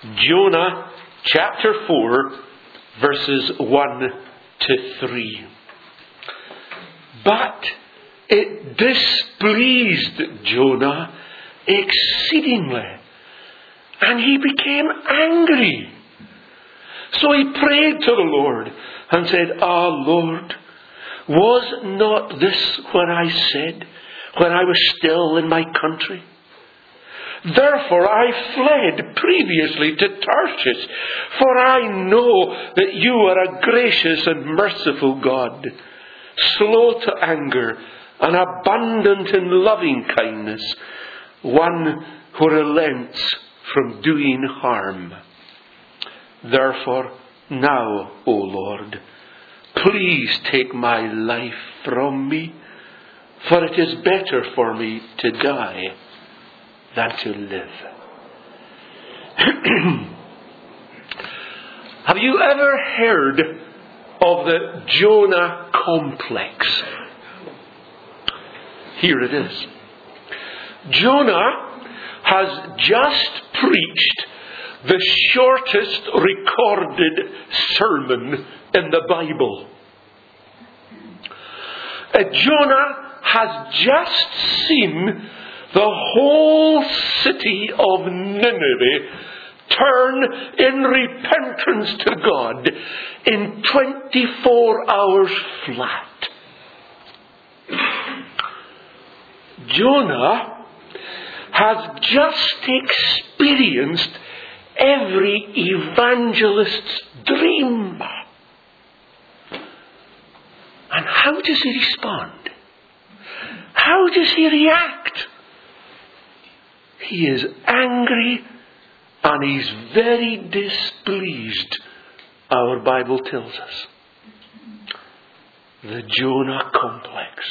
Jonah chapter 4, verses 1 to 3. But it displeased Jonah exceedingly, and he became angry. So he prayed to the Lord and said, Ah, Lord, was not this what I said when I was still in my country? Therefore I fled previously to Tarshish, for I know that you are a gracious and merciful God, slow to anger and abundant in loving kindness, one who relents from doing harm. Therefore now, O Lord, please take my life from me, for it is better for me to die than to live. Have you ever heard of the Jonah complex? Here it is. Jonah has just preached the shortest recorded sermon in the Bible. Jonah has just seen the whole city of Nineveh turn in repentance to God in 24 hours flat. Jonah has just experienced every evangelist's dream. And how does he respond? How does he react? He is angry and he's very displeased, our Bible tells us. The Jonah complex.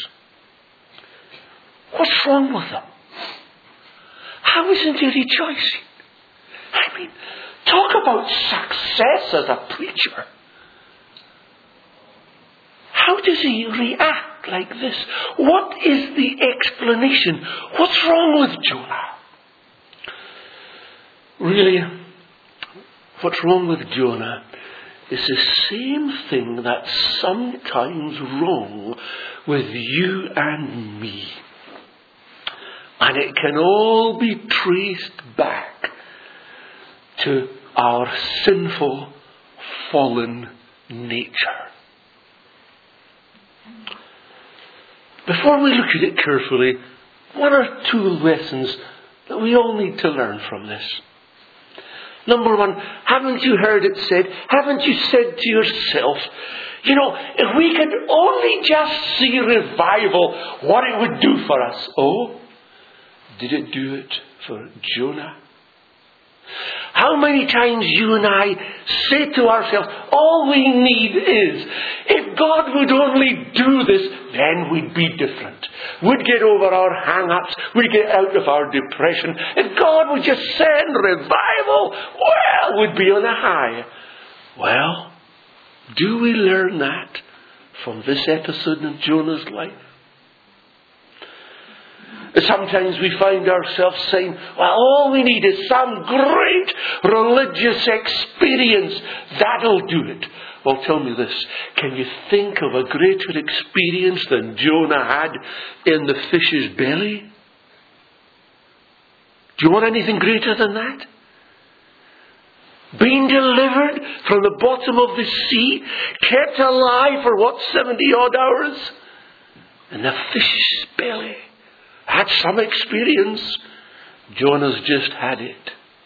What's wrong with him? How isn't he rejoicing? I mean, talk about success as a preacher. How does he react like this? What is the explanation? What's wrong with Jonah? Really, what's wrong with Jonah is the same thing that's sometimes wrong with you and me. And it can all be traced back to our sinful, fallen nature. Before we look at it carefully, one or two lessons that we all need to learn from this. Number one, haven't you heard it said, haven't you said to yourself, you know, if we could only just see revival, what it would do for us? Oh, did it do it for Jonah? How many times you and I say to ourselves, all we need is, if God would only do this, then we'd be different. We'd get over our hang-ups. We'd get out of our depression. If God would just send revival, well, we'd be on a high. Well, do we learn that from this episode in Jonah's life? Sometimes we find ourselves saying, well, all we need is some great religious experience. That'll do it. Well, tell me this. Can you think of a greater experience than Jonah had in the fish's belly? Do you want anything greater than that? Being delivered from the bottom of the sea, kept alive for 70 odd hours? In the fish's belly. Had some experience. Jonah's just had it.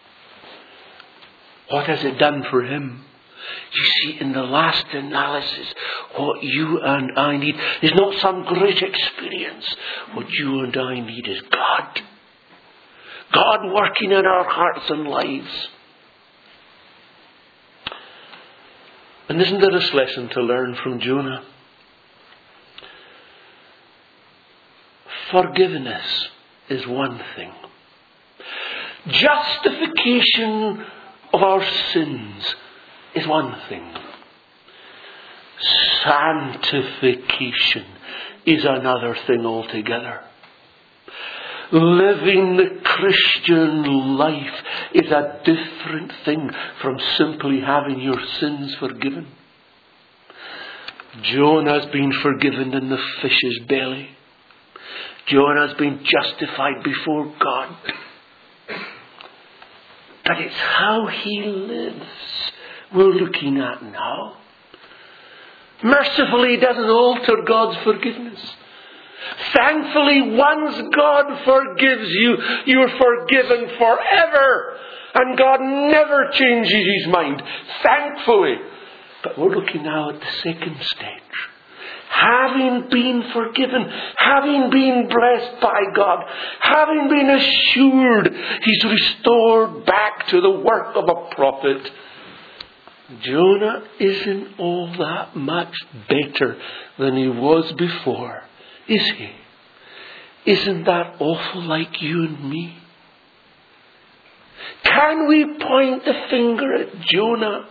What has it done for him? You see, in the last analysis, what you and I need is not some great experience. What you and I need is God. God working in our hearts and lives. And isn't there this lesson to learn from Jonah? Forgiveness is one thing. Justification of our sins is one thing. Sanctification is another thing altogether. Living the Christian life is a different thing from simply having your sins forgiven. Jonah's been forgiven in the fish's belly. Jonah's been justified before God. But it's how he lives we're looking at now. Mercifully, he doesn't alter God's forgiveness. Thankfully, once God forgives you, you're forgiven forever. And God never changes his mind. Thankfully. But we're looking now at the second stage. Having been forgiven, having been blessed by God, having been assured he's restored back to the work of a prophet, Jonah isn't all that much better than he was before, is he? Isn't that awful like you and me? Can we point the finger at Jonah?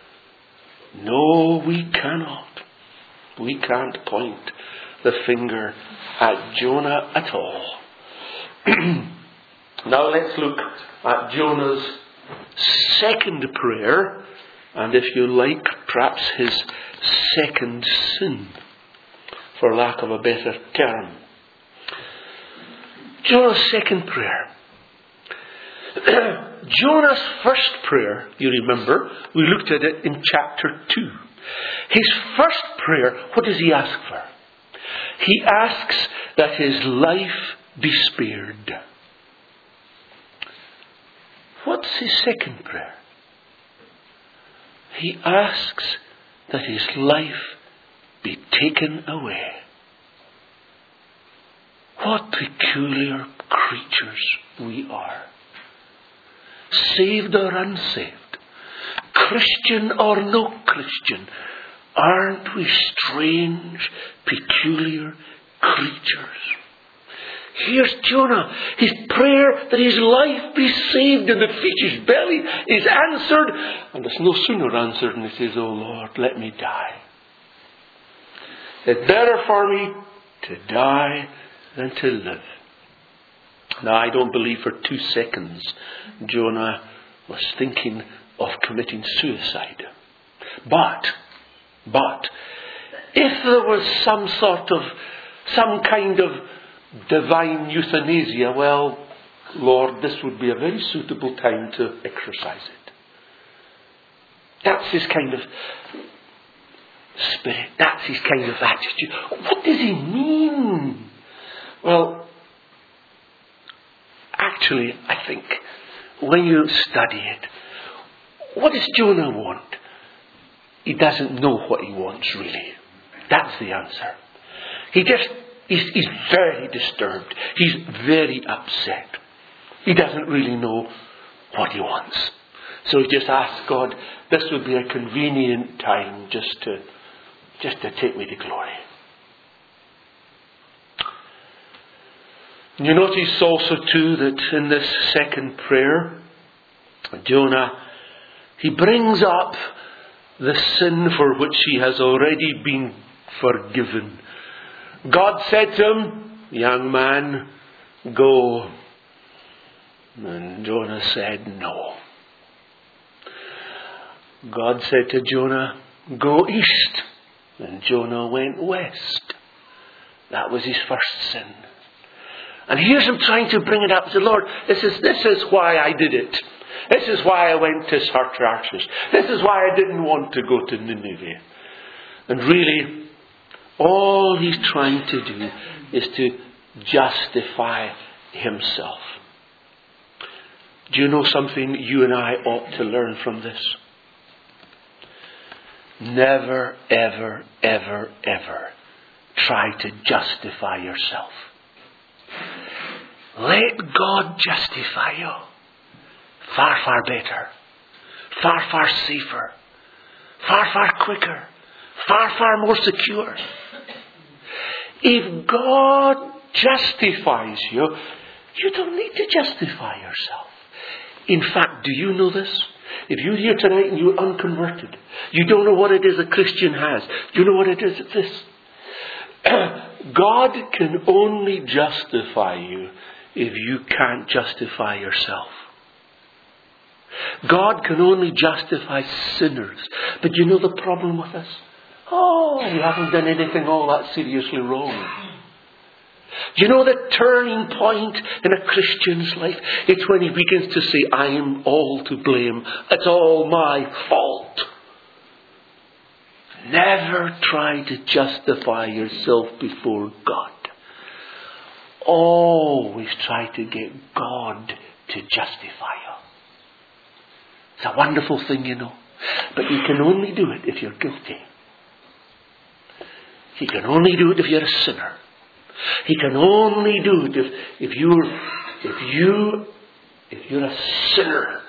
No, we cannot. We can't point the finger at Jonah at all. Now let's look at Jonah's second prayer, and if you like, perhaps his second sin, for lack of a better term. Jonah's second prayer. Jonah's first prayer, you remember, we looked at it in chapter 2. His first prayer, what does he ask for? He asks that his life be spared. What's his second prayer? He asks that his life be taken away. What peculiar creatures we are. Saved or unsaved, Christian or no Christian, aren't we strange, peculiar creatures? Here's Jonah. His prayer that his life be saved in the fish's belly is answered, and it's no sooner answered than he says, "Oh Lord, let me die. It's better for me to die than to live." Now, I don't believe for 2 seconds Jonah was thinking of committing suicide. But, if there was some kind of divine euthanasia, well, Lord, this would be a very suitable time to exercise it. That's his kind of spirit. That's his kind of attitude. What does he mean? Well, actually, I think, when you study it, what does Jonah want? He doesn't know what he wants, really. That's the answer. He's very disturbed. He's very upset. He doesn't really know what he wants. So he just asks God, this would be a convenient time just to take me to glory. You notice also too that in this second prayer, Jonah, he brings up the sin for which he has already been forgiven. God said to him, "Young man, go." And Jonah said no. God said to Jonah, "Go east." And Jonah went west. That was his first sin. And here's him trying to bring it up to the Lord. This is why I did it. This is why I went to Tarshish. This is why I didn't want to go to Nineveh. And really, all he's trying to do is to justify himself. Do you know something you and I ought to learn from this? Never, ever, ever, ever try to justify yourself. Let God justify you. Far, far better. Far, far safer. Far, far quicker. Far, far more secure. If God justifies you, you don't need to justify yourself. In fact, do you know this? If you're here tonight and you're unconverted, you don't know what it is a Christian has. Do you know what it is? It's this. God can only justify you if you can't justify yourself. God can only justify sinners. But you know the problem with us? Oh, you haven't done anything all that seriously wrong. Do you know the turning point in a Christian's life? It's when he begins to say, I am all to blame. It's all my fault. Never try to justify yourself before God. Always try to get God to justify you. It's a wonderful thing, you know. But you can only do it if you're guilty. He can only do it if you're a sinner. He can only do it if you're a sinner.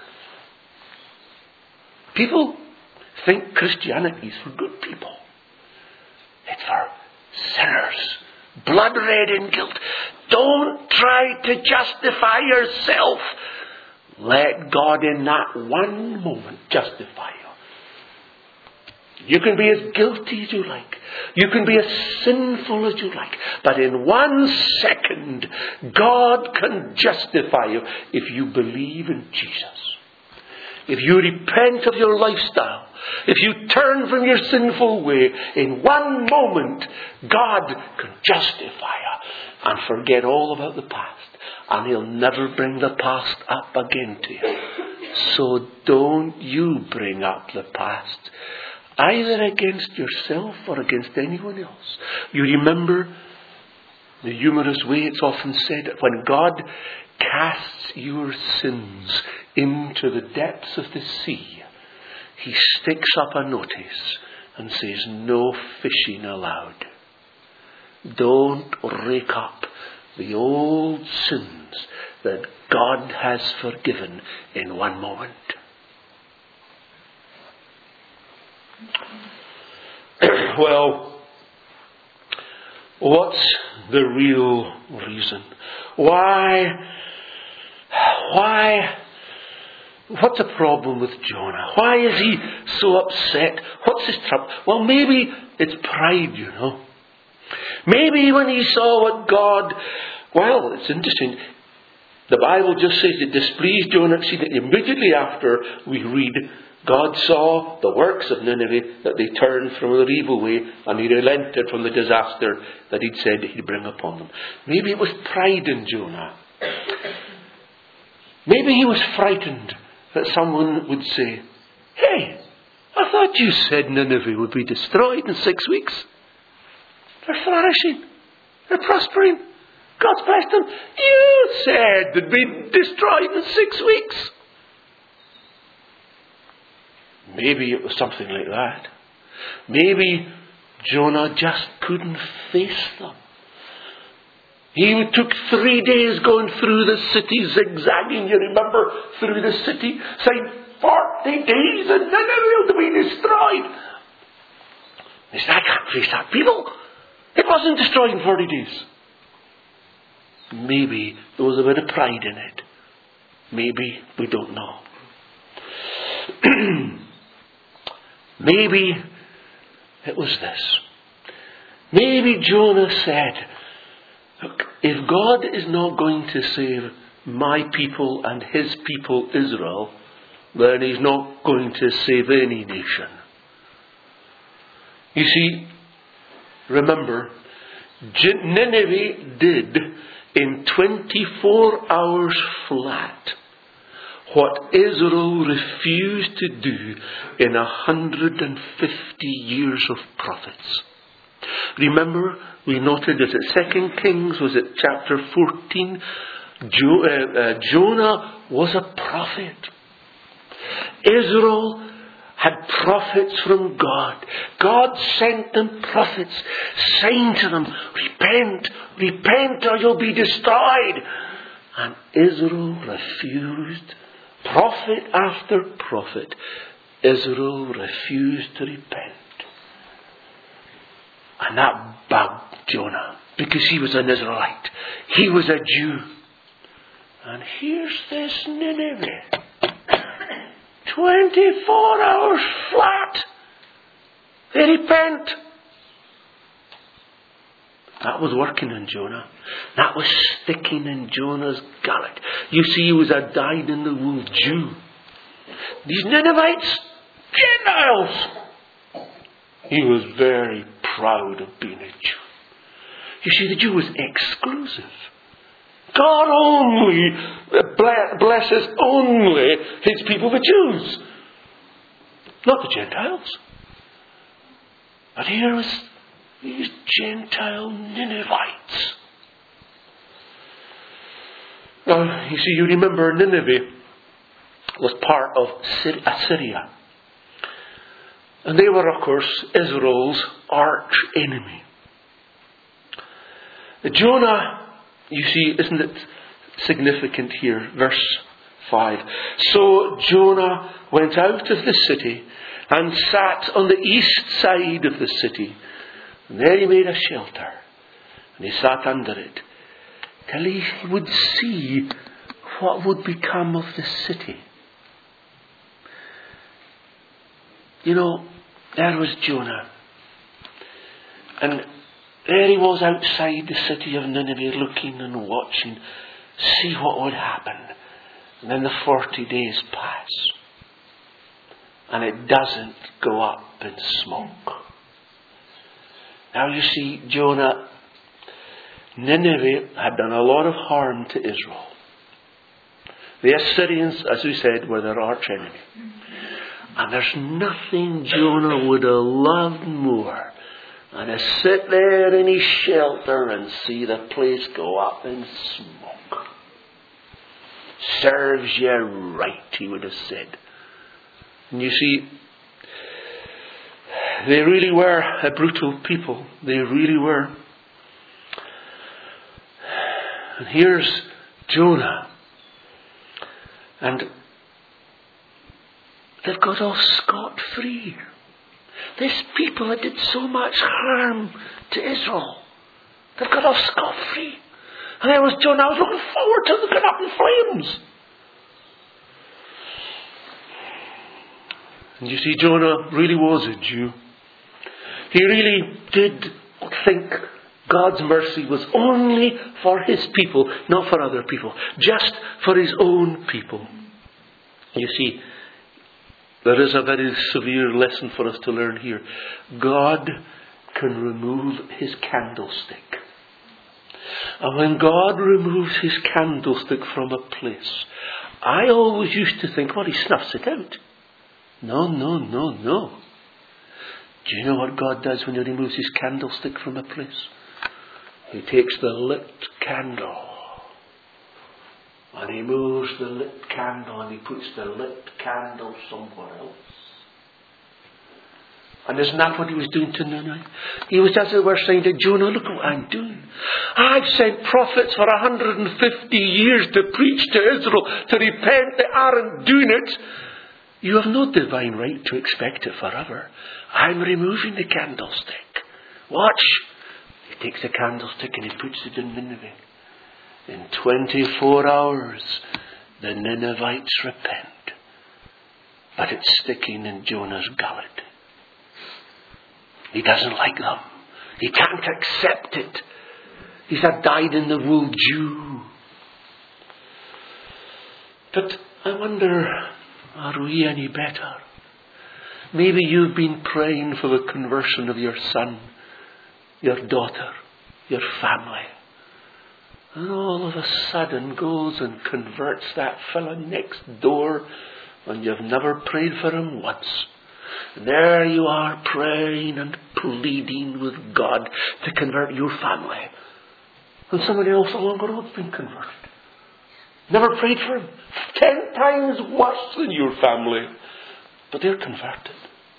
People think Christianity is for good people. It's for sinners, blood red in guilt. Don't try to justify yourself. Let God in that one moment justify you. You can be as guilty as you like. You can be as sinful as you like. But in 1 second, God can justify you if you believe in Jesus. If you repent of your lifestyle. If you turn from your sinful way. In 1 moment, God can justify you. And forget all about the past. And He'll never bring the past up again to you. So don't you bring up the past. Either against yourself or against anyone else. You remember the humorous way it's often said, when God casts your sins into the depths of the sea, He sticks up a notice and says, no fishing allowed. Don't rake up the old sins that God has forgiven in 1 moment. Well, what's the real reason? Why? What's the problem with Jonah? Why is he so upset? What's his trouble? Well, maybe it's pride, you know. Maybe when he saw what God... Well, it's interesting. The Bible just says it displeased Jonah. See, that immediately after we read, God saw the works of Nineveh, that they turned from their evil way, and He relented from the disaster that He'd said He'd bring upon them. Maybe it was pride in Jonah. Maybe he was frightened that someone would say, hey, I thought you said Nineveh would be destroyed in 6 weeks. They're flourishing. They're prospering. God's blessed them. You said they'd be destroyed in 6 weeks. Maybe it was something like that. Maybe Jonah just couldn't face them. He took 3 days going through the city, zigzagging, you remember, through the city, saying 40 days and Nineveh will be destroyed. He said, I can't face that people. It wasn't destroyed in 40 days. Maybe there was a bit of pride in it. Maybe we don't know. Maybe it was this. Maybe Jonah said, look, if God is not going to save my people and His people Israel, then He's not going to save any nation. You see, remember, Nineveh did in 24 hours flat what Israel refused to do in 150 years of prophets. Remember, we noted that at 2 Kings, was it chapter 14? Jonah was a prophet. Israel had prophets from God. God sent them prophets, saying to them, repent, repent or you'll be destroyed. And Israel refused. Prophet after prophet, Israel refused to repent. And that bugged Jonah, because he was an Israelite. He was a Jew. And here's this Nineveh. 24 hours flat. They repent. That was working in Jonah. That was sticking in Jonah's gullet. You see, he was a dyed-in-the-wool Jew. These Ninevites, Gentiles. He was very proud of being a Jew. You see, the Jew was exclusive. God only blesses only His people, the Jews, not the Gentiles. But here was these Gentile Ninevites. Now, you see, you remember Nineveh was part of Assyria. And they were, of course, Israel's arch enemy. Jonah, you see, isn't it significant here? Verse 5. So Jonah went out of the city and sat on the east side of the city. And there he made a shelter. And he sat under it till he would see what would become of the city. You know, there was Jonah. And there he was outside the city of Nineveh, looking and watching, see what would happen. And then the 40 days pass. And it doesn't go up in smoke. Now you see, Jonah, Nineveh had done a lot of harm to Israel. The Assyrians, as we said, were their arch enemy. And there's nothing Jonah would have loved more than to sit there in his shelter and see the place go up in smoke. Serves you right, he would have said. And you see, they really were a brutal people. They really were. And here's Jonah. And they've got off scot-free. These people that did so much harm to Israel, they've got off scot-free. And there was Jonah. I was looking forward to looking up in flames. And you see, Jonah really was a Jew. He really did think God's mercy was only for His people, not for other people. Just for His own people. You see, there is a very severe lesson for us to learn here. God can remove His candlestick. And when God removes His candlestick from a place, I always used to think, well, He snuffs it out. No. Do you know what God does when He removes His candlestick from a place? He takes the lit candle and He moves the lit candle and He puts the lit candle somewhere else. And isn't that what He was doing to Nineveh? He was, as it were, saying to Jonah, look what I'm doing. I've sent prophets for 150 years to preach to Israel, to repent. They aren't doing it. You have no divine right to expect it forever. I'm removing the candlestick. Watch. He takes the candlestick and He puts it in Nineveh. In 24 hours, the Ninevites repent. But it's sticking in Jonah's gullet. He doesn't like them. He can't accept it. He's a dyed-in-the-wool Jew. But I wonder, are we any better? Maybe you've been praying for the conversion of your son, your daughter, your family. And all of a sudden goes and converts that fellow next door, and you've never prayed for him once. And there you are praying and pleading with God to convert your family. And somebody else along the road's been converted. Never prayed for him. 10 times worse than your family. But they're converted.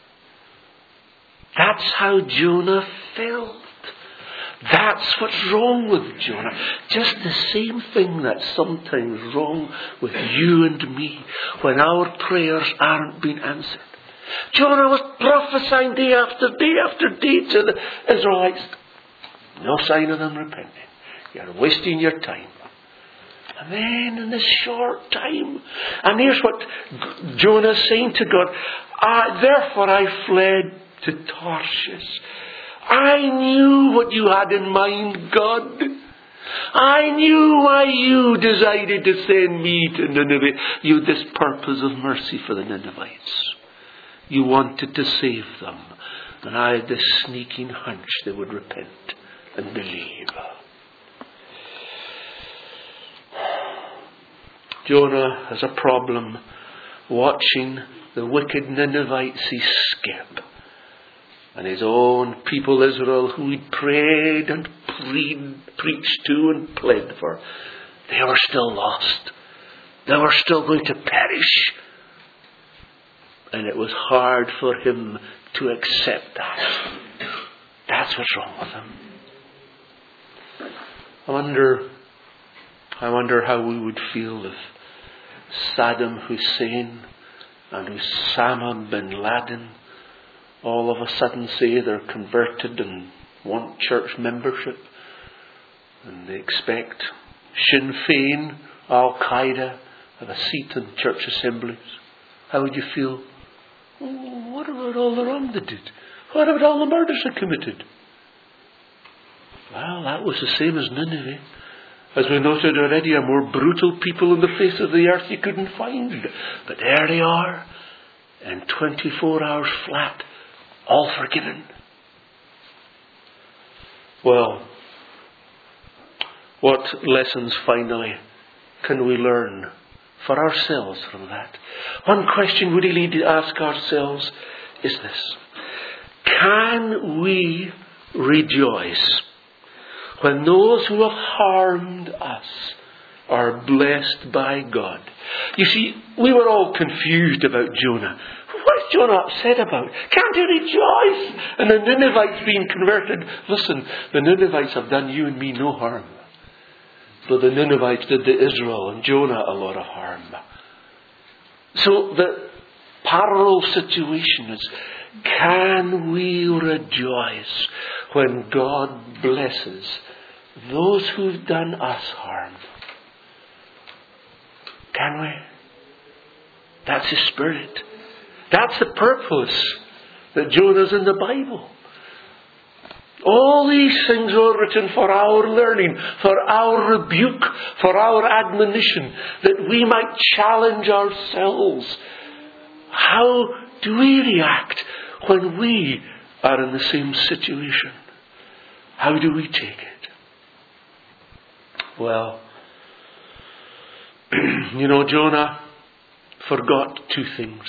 That's how Jonah felt. That's what's wrong with Jonah. Just the same thing that's sometimes wrong with you and me when our prayers aren't being answered. Jonah was prophesying day after day after day to the Israelites. No sign of them repenting. You're wasting your time. And then in this short time, and here's what Jonah's saying to God. Therefore I fled to Tarshish. I knew what you had in mind, God. I knew why you decided to send me to Nineveh. You had this purpose of mercy for the Ninevites. You wanted to save them. And I had this sneaking hunch they would repent and believe. Jonah has a problem watching the wicked Ninevites escape. And his own people Israel, who he prayed and preached to and pled for, they were still lost. They were still going to perish. And it was hard for him to accept that. That's what's wrong with him. I wonder how we would feel if Saddam Hussein and Osama bin Laden all of a sudden say they're converted and want church membership, and they expect Sinn Féin, Al Qaeda have a seat in church assemblies. How would you feel? Oh, what about all the wrong they did? What about all the murders they committed? Well, that was the same as Nineveh. As we noted already, a more brutal people on the face of the earth you couldn't find. But there they are, in 24 hours flat, all forgiven. Well, what lessons finally can we learn for ourselves from that? One question we really need to ask ourselves is this: can we rejoice when those who have harmed us are blessed by God? You see, we were all confused about Jonah. What's Jonah upset about? Can't he rejoice? And the Ninevites being converted. Listen, the Ninevites have done you and me no harm. But the Ninevites did to Israel and Jonah a lot of harm. So the parallel situation is, can we rejoice when God blesses those who've done us harm? Can we? That's His Spirit. That's the purpose that Jonah's in the Bible. All these things are written for our learning, for our rebuke, for our admonition, that we might challenge ourselves. How do we react when we are in the same situation? How do we take it? Well, Jonah forgot two things.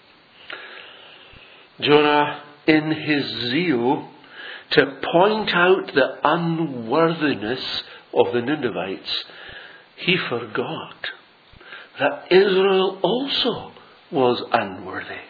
Jonah, in his zeal to point out the unworthiness of the Ninevites, he forgot that Israel also was unworthy.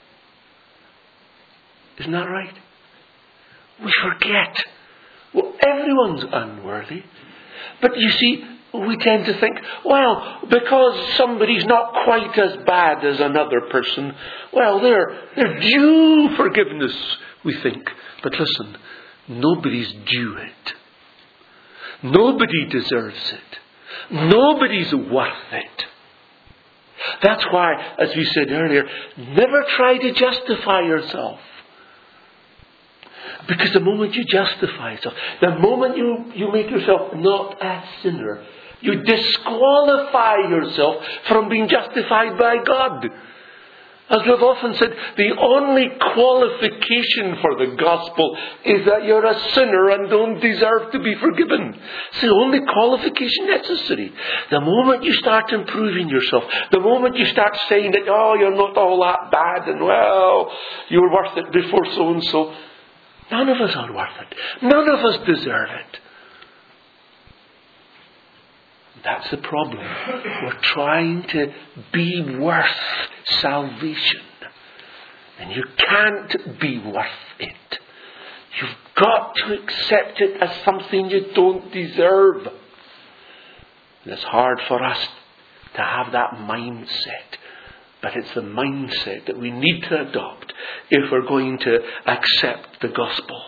Isn't that right? We forget. Well, everyone's unworthy. But you see, we tend to think, well, because somebody's not quite as bad as another person, well, they're due forgiveness, we think. But listen, nobody's due it. Nobody deserves it. Nobody's worth it. That's why, as we said earlier, never try to justify yourself. Because the moment you justify yourself, the moment you make yourself not a sinner, you disqualify yourself from being justified by God. As we've often said, the only qualification for the gospel is that you're a sinner and don't deserve to be forgiven. It's the only qualification necessary. The moment you start improving yourself, the moment you start saying that, oh, you're not all that bad and well, you were worth it before so and so. None of us are worth it. None of us deserve it. That's the problem. We're trying to be worth salvation. And you can't be worth it. You've got to accept it as something you don't deserve. And it's hard for us to have that mindset. But it's the mindset that we need to adopt if we're going to accept the gospel.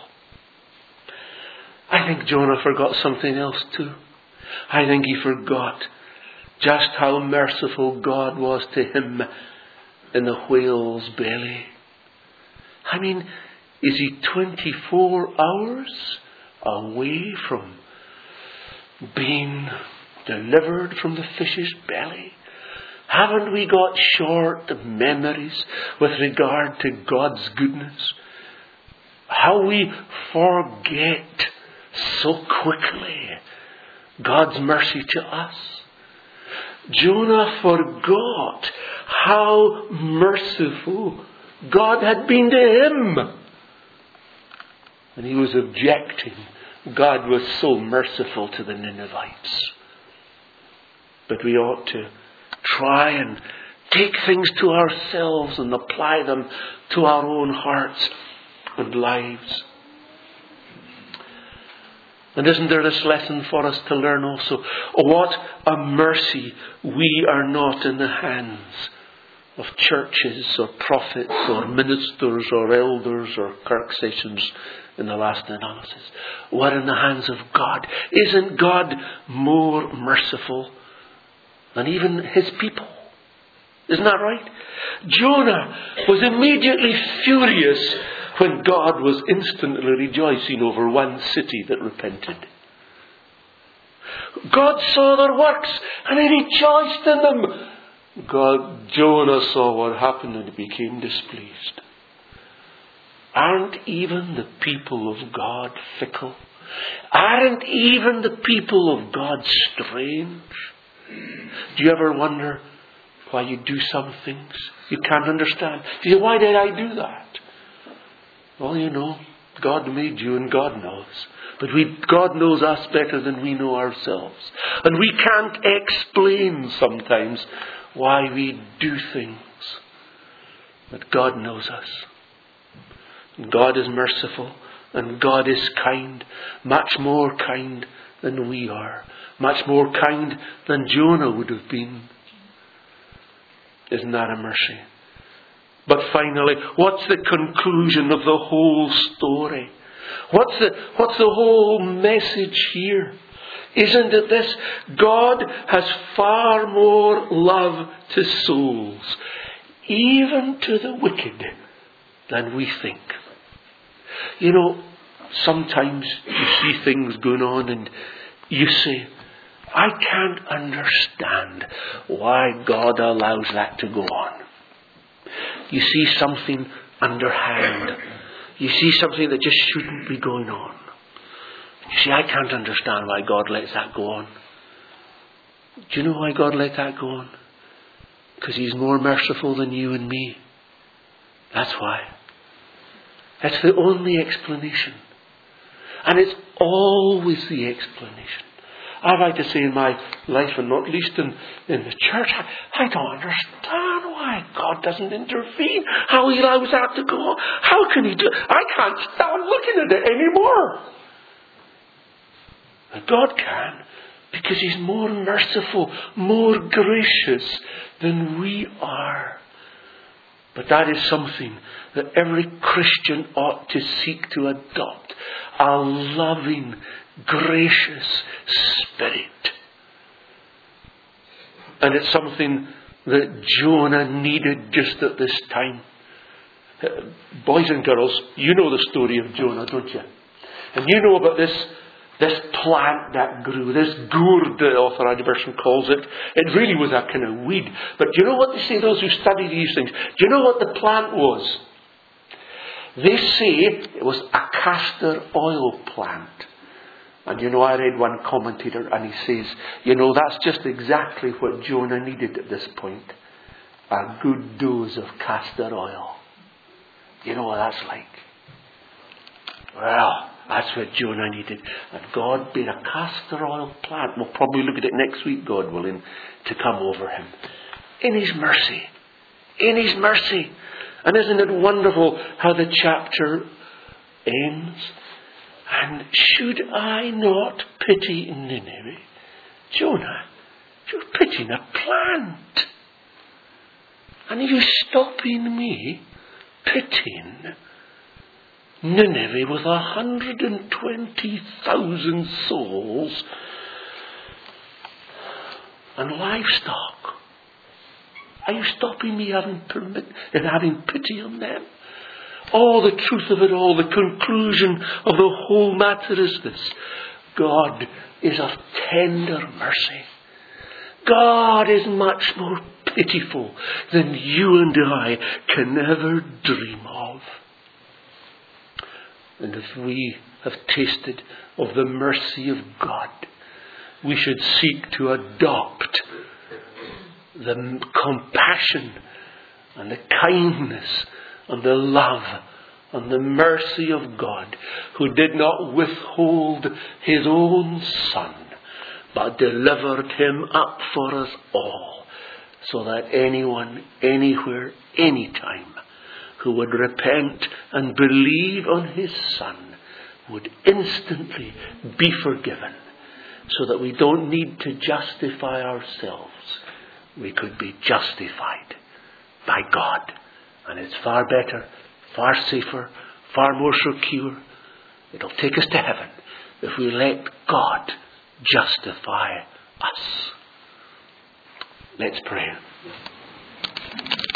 I think Jonah forgot something else too. I think he forgot just how merciful God was to him in the whale's belly. I mean, Is he 24 hours away from being delivered from the fish's belly? Haven't we got short memories with regard to God's goodness? How we forget so quickly God's mercy to us. Jonah forgot how merciful God had been to him. And he was objecting. God was so merciful to the Ninevites. But we ought to try and take things to ourselves and apply them to our own hearts and lives. And isn't there this lesson for us to learn also? What a mercy we are not in the hands of churches or prophets or ministers or elders or kirk sessions in the last analysis. We're in the hands of God. Isn't God more merciful than even his people? Isn't that right? Jonah was immediately furious when God was instantly rejoicing over one city that repented. God saw their works and he rejoiced in them. Jonah saw what happened and he became displeased. Aren't even the people of God fickle? Aren't even the people of God strange? Do you ever wonder why you do some things you can't understand? You say, why did I do that? Well, you know, God made you and God knows. But God knows us better than we know ourselves. And we can't explain sometimes why we do things. But God knows us. And God is merciful. And God is kind. Much more kind than we are. Much more kind than Jonah would have been. Isn't that a mercy? But finally, what's the conclusion of the whole story? What's the whole message here? Isn't it this? God has far more love to souls, even to the wicked, than we think. You know, sometimes you see things going on and you say, I can't understand why God allows that to go on. You see something underhand. You see something that just shouldn't be going on. You see, I can't understand why God lets that go on. Do you know why God let that go on? Because He's more merciful than you and me. That's why. That's the only explanation. And it's always the explanation. I like to say in my life, and not least in the church, I don't understand why God doesn't intervene. How He allows that to go on. How can He do it? I can't stand looking at it anymore. And God can, because He's more merciful, more gracious than we are. But that is something that every Christian ought to seek to adopt. A loving, gracious spirit. And it's something that Jonah needed just at this time. Boys and girls, you know the story of Jonah, don't you? And you know about this plant that grew, this gourd, the Authorized Version calls it. It really was a kind of weed. But do you know what they say, those who study these things? Do you know what the plant was? They say it was a castor oil plant. And you know, I read one commentator and he says, you know, that's just exactly what Jonah needed at this point. A good dose of castor oil. You know what that's like? Well, that's what Jonah needed. And God being a castor oil plant. We'll probably look at it next week, God willing, to come over him. In His mercy. In His mercy. And isn't it wonderful how the chapter ends? And should I not pity Nineveh? Jonah, you're pitying a plant. And are you stopping me pitying Nineveh with 120,000 souls and livestock? Are you stopping me having pity on them? All the truth of it all, the conclusion of the whole matter is this: God is of tender mercy. God is much more pitiful than you and I can ever dream of. And if we have tasted of the mercy of God, we should seek to adopt the compassion and the kindness and the love and the mercy of God, who did not withhold his own Son, but delivered him up for us all, so that anyone, anywhere, anytime, who would repent and believe on his Son would instantly be forgiven, so that we don't need to justify ourselves. We could be justified by God. And it's far better, far safer, far more secure. It'll take us to heaven if we let God justify us. Let's pray.